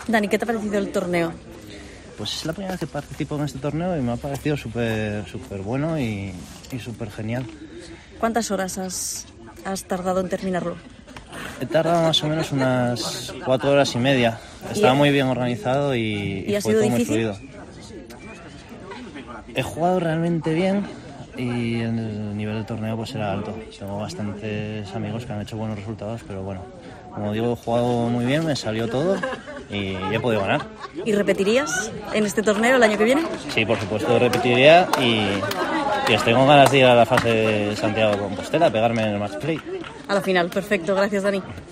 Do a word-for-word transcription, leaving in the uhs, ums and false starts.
Dani, ¿qué te ha parecido el torneo? Pues es la primera vez que participo en este torneo y me ha parecido súper súper bueno y, y súper genial. ¿Cuántas horas has, has tardado en terminarlo? He tardado más o menos unas cuatro horas y media. Estaba muy bien organizado y, ¿Y ha fue sido todo muy difícil? fluido. He jugado realmente bien y el nivel del torneo pues era alto. Tengo bastantes amigos que han hecho buenos resultados, pero bueno, como digo, he jugado muy bien, me salió todo y he podido ganar. ¿Y repetirías en este torneo el año que viene? Sí, por supuesto, repetiría y, y estoy con ganas de ir a la fase de Santiago de Compostela, a pegarme en el match play. A la final, perfecto. Gracias, Dani.